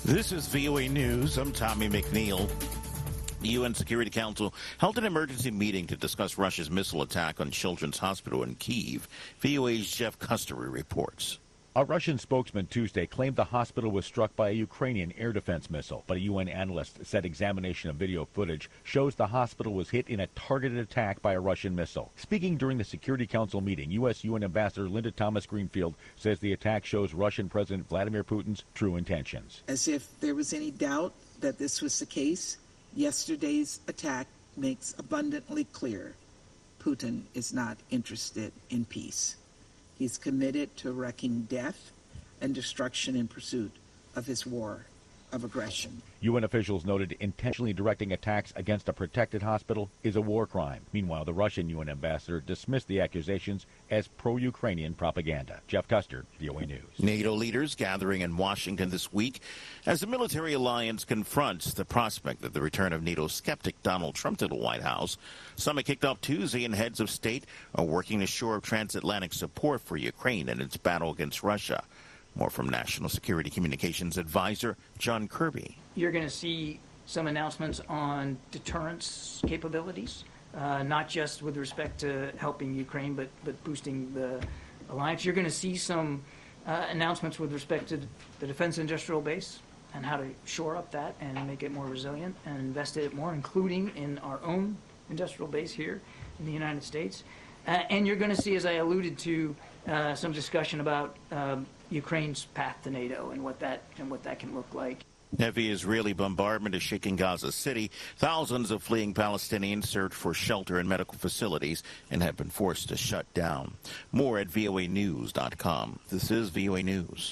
This is VOA News. I'm Tommy McNeil. The UN Security Council held an emergency meeting to discuss Russia's missile attack on Children's Hospital in Kyiv. VOA's Jeff Custery reports. A Russian spokesman Tuesday claimed the hospital was struck by a Ukrainian air defense missile, but a UN analyst said examination of video footage shows the hospital was hit in a targeted attack by a Russian missile. Speaking during the Security Council meeting, U.S. UN Ambassador Linda Thomas-Greenfield says the attack shows Russian President Vladimir Putin's true intentions. As if there was any doubt that this was the case, yesterday's attack makes abundantly clear Putin is not interested in peace. He's committed to wreaking death and destruction in pursuit of his war of aggression. UN officials noted intentionally directing attacks against a protected hospital is a war crime. Meanwhile, the Russian UN ambassador dismissed the accusations as pro-Ukrainian propaganda. Jeff Custer, VOA News. NATO leaders gathering in Washington this week as the military alliance confronts the prospect of the return of NATO skeptic Donald Trump to the White House. Summit kicked off Tuesday, and heads of state are working to shore up transatlantic support for Ukraine in its battle against Russia. More from National Security Communications Advisor John Kirby. You're going to see some announcements on deterrence capabilities, not just with respect to helping Ukraine, but boosting the alliance. You're going to see some announcements with respect to the defense industrial base and how to shore up that and make it more resilient and invest in it more, including in our own industrial base here in the United States. And you're going to see, as I alluded to, some discussion about Ukraine's path to NATO and what that can look like. Heavy Israeli bombardment is shaking Gaza City. Thousands of fleeing Palestinians search for shelter in medical facilities and have been forced to shut down. More at voanews.com. This is VOA News.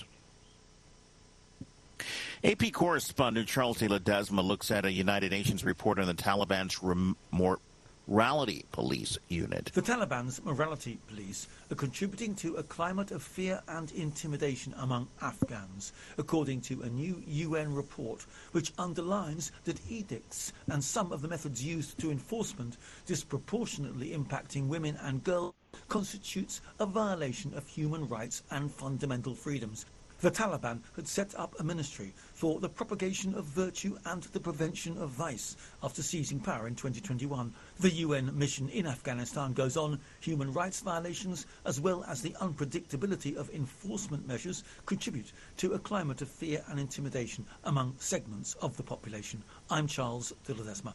AP correspondent Charles de Ledesma looks at a United Nations report on the Taliban's Morality Police Unit. The Taliban's Morality Police are contributing to a climate of fear and intimidation among Afghans, according to a new UN report which underlines that edicts and some of the methods used to enforcement disproportionately impacting women and girls constitutes a violation of human rights and fundamental freedoms. The Taliban had set up a ministry for the propagation of virtue and the prevention of vice after seizing power in 2021. The UN mission in Afghanistan goes on. Human rights violations, as well as the unpredictability of enforcement measures, contribute to a climate of fear and intimidation among segments of the population. I'm Charles de Ledesma.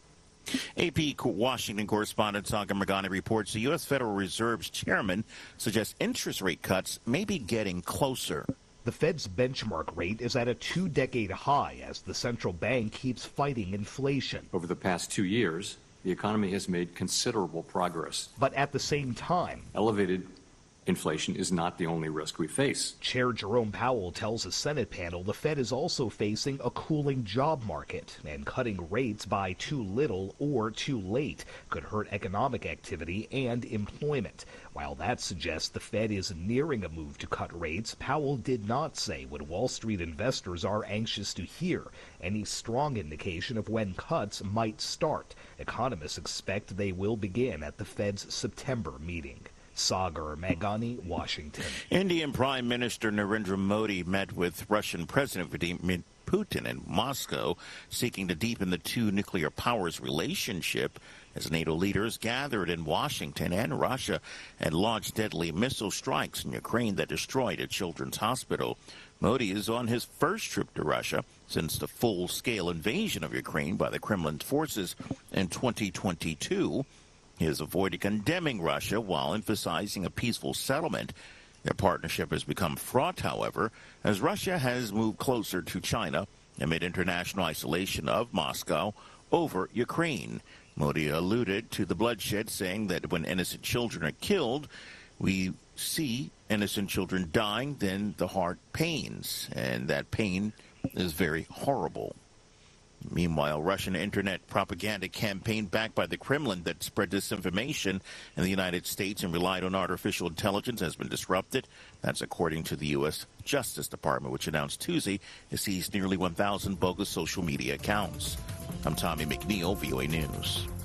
AP Washington correspondent Saga Mergani reports the U.S. Federal Reserve's chairman suggests interest rate cuts may be getting closer. The Fed's benchmark rate is at a 2-decade high as the central bank keeps fighting inflation. Over the past 2 years, the economy has made considerable progress. But at the same time, elevated inflation is not the only risk we face. Chair Jerome Powell tells a Senate panel the Fed is also facing a cooling job market, and cutting rates by too little or too late could hurt economic activity and employment. While that suggests the Fed is nearing a move to cut rates, Powell did not say what Wall Street investors are anxious to hear, any strong indication of when cuts might start. Economists expect they will begin at the Fed's September meeting. Sagar Meghani, Washington. Indian Prime Minister Narendra Modi met with Russian President Vladimir Putin in Moscow, seeking to deepen the two nuclear powers' relationship as NATO leaders gathered in Washington and Russia and launched deadly missile strikes in Ukraine that destroyed a children's hospital. Modi is on his first trip to Russia since the full-scale invasion of Ukraine by the Kremlin's forces in 2022. He has avoided condemning Russia while emphasizing a peaceful settlement. Their partnership has become fraught, however, as Russia has moved closer to China amid international isolation of Moscow over Ukraine. Modi alluded to the bloodshed, saying that when innocent children are killed, we see innocent children dying, then the heart pains, and that pain is very horrible. Meanwhile, Russian internet propaganda campaign backed by the Kremlin that spread disinformation in the United States and relied on artificial intelligence has been disrupted. That's according to the U.S. Justice Department, which announced Tuesday it seized nearly 1,000 bogus social media accounts. I'm Tommy McNeil, VOA News.